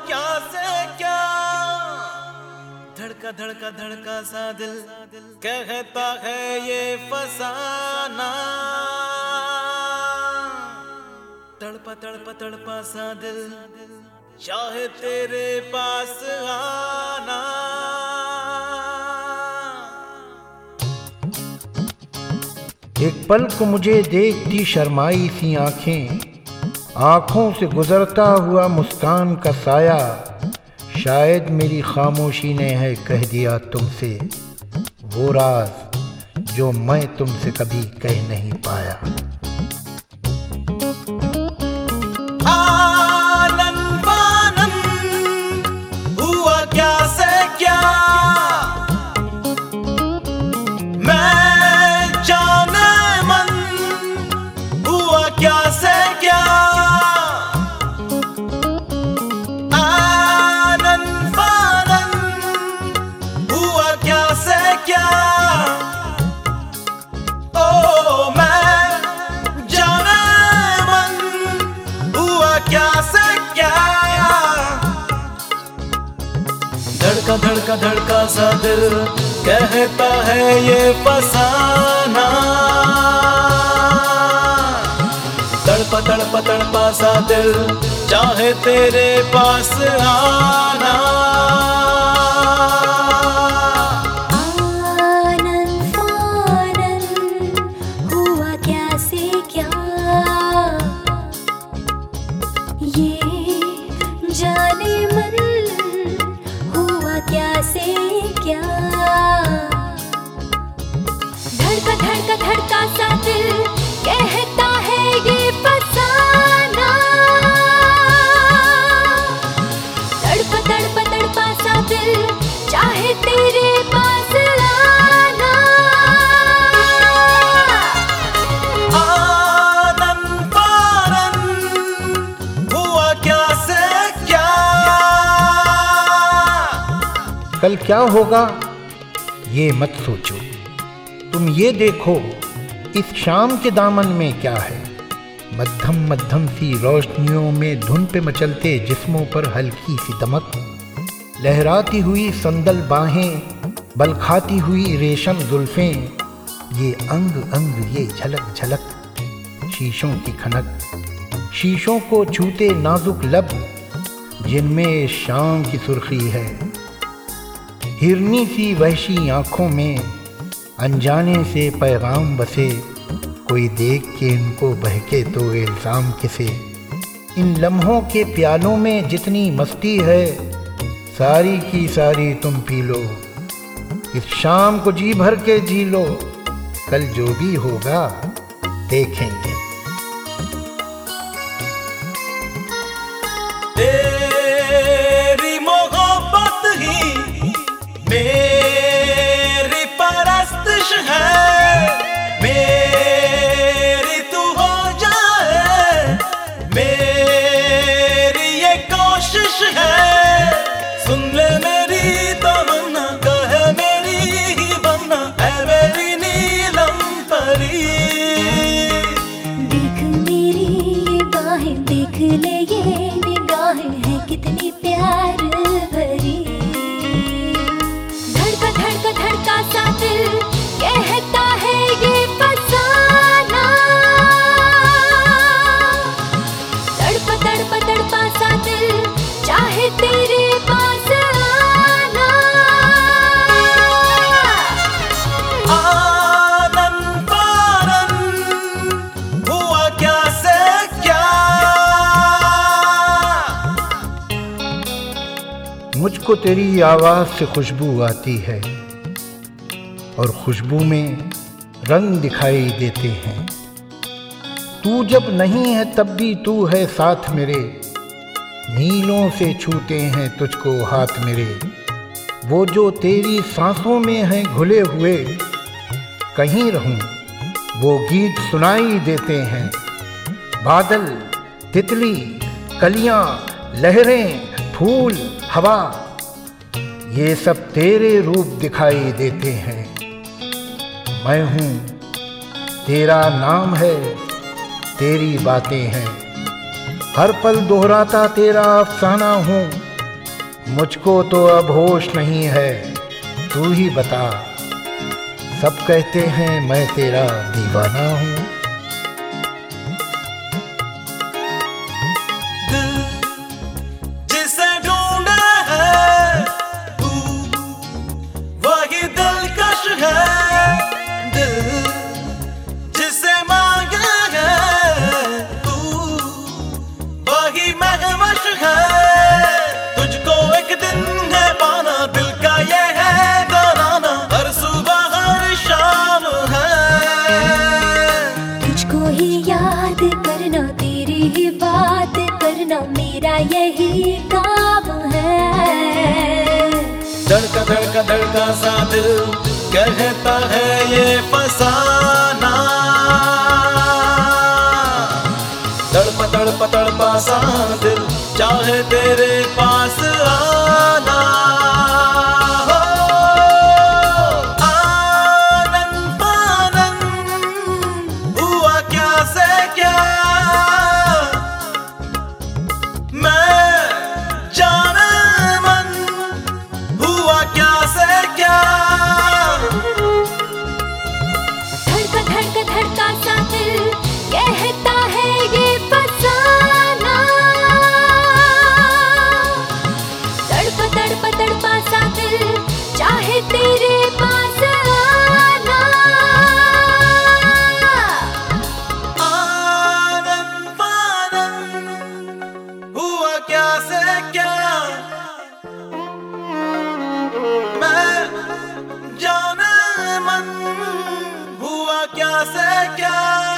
क्या से क्या, धड़का धड़का धड़का सा दिल कहता है ये फसाना, तड़पा तड़पा तड़पा सा दिल चाहे तेरे पास आना। एक पल को मुझे देखती शर्माई सी आंखें, आंखों से गुजरता हुआ मुस्कान का साया, शायद मेरी खामोशी ने है कह दिया तुमसे वो राज जो मैं तुमसे कभी कह नहीं पाया। आनन बानन हुआ क्या से क्या, मैं जाने मन हुआ क्या से क्या, आनन बानन हुआ क्या से क्या, ओ मैं जाने मन हुआ क्या से क्या, धड़का धड़का धड़का सा दिल कहता है ये फसाना, तड़पा तड़पा तड़पा सा दिल चाहे तेरे पास आना। आनन फानन हुआ क्या से क्या, ये जाने मन हुआ क्या से क्या, धड़का धड़का धड़का सा दिल कहता है ये फसाना, तड़पा तड़पा तड़पा सा दिल चाहे तेरे पास आना। आनन बानन हुआ क्या से क्या, कल क्या होगा ये मत सोचो, तुम ये देखो इस शाम के दामन में क्या है, मध्यम मध्यम सी रोशनियों में धुन पे मचलते जिस्मों पर हल्की सी दमक, लहराती हुई संदल बाहें, बल खाती हुई रेशम जुल्फें, ये अंग अंग ये झलक झलक, शीशों की खनक, शीशों को छूते नाजुक लब जिनमें शाम की सुर्खी है, हिरनी सी वहशी आंखों में अनजाने से पैगाम बसे, कोई देख के इनको बहके तो इल्जाम किसे, इन लम्हों के प्यालों में जितनी मस्ती है सारी की सारी तुम पी लो, इस शाम को जी भर के जी लो, कल जो भी होगा देखेंगे। तेरी मोहब्बत ही मेरी परस्तिश है, मेरी तू हो जाए मेरी ये कोशिश है, सुन ले मेरी तमन्ना कहे मेरी ही बनना है मेरी नीलम परी। देख मेरी ये बाहें देख ले ये निगाहें हैं कितनी प्यार भरी, धड़का धड़का धड़का सा दिल कहता है ये फसाना, तड़पा तड़पा तड़पा सा दिल चाहे तेरे पास आना। आनन बानन हुआ क्या से क्या, मुझको तेरी आवाज़ से खुशबू आती है और खुशबू में रंग दिखाई देते हैं, तू जब नहीं है तब भी तू है साथ मेरे, मीलों से छूते हैं तुझको हाथ मेरे, वो जो तेरी सांसों में हैं घुले हुए, कहीं रहूं वो गीत सुनाई देते हैं, बादल तितली कलियां लहरें फूल हवा, ये सब तेरे रूप दिखाई देते हैं, मैं हूँ तेरा नाम है तेरी बातें हैं, हर पल दोहराता तेरा अफसाना हूँ, मुझको तो अब होश नहीं है, तू ही बता। सब कहते हैं मैं तेरा दीवाना हूँ। दिल जिसे ढूंढे है तू, वही दिलकश है। दिल जिसे मांगे है तू, वही महवश है। तुझको एक दिन है पाना, दिल का ये है गाना, हर सुबह हर शाम है। तुझको ही याद करना, तेरी ही बात करना, मेरा यही काम है। धड़का सा दिल कहता है ये फसाना। तड़पा सा दिल चाहे तेरे पास आना। हो, आनन फानन हुआ क्या से क्या, मैं जाने मन हुआ क्या से क्या। धड़का सा दिल कहता है ये फसाना। तड़पा सा दिल चाहे तेरे पास आना। आनन फानन हुआ क्या से क्या, मैं जाने मन हुआ क्या से क्या।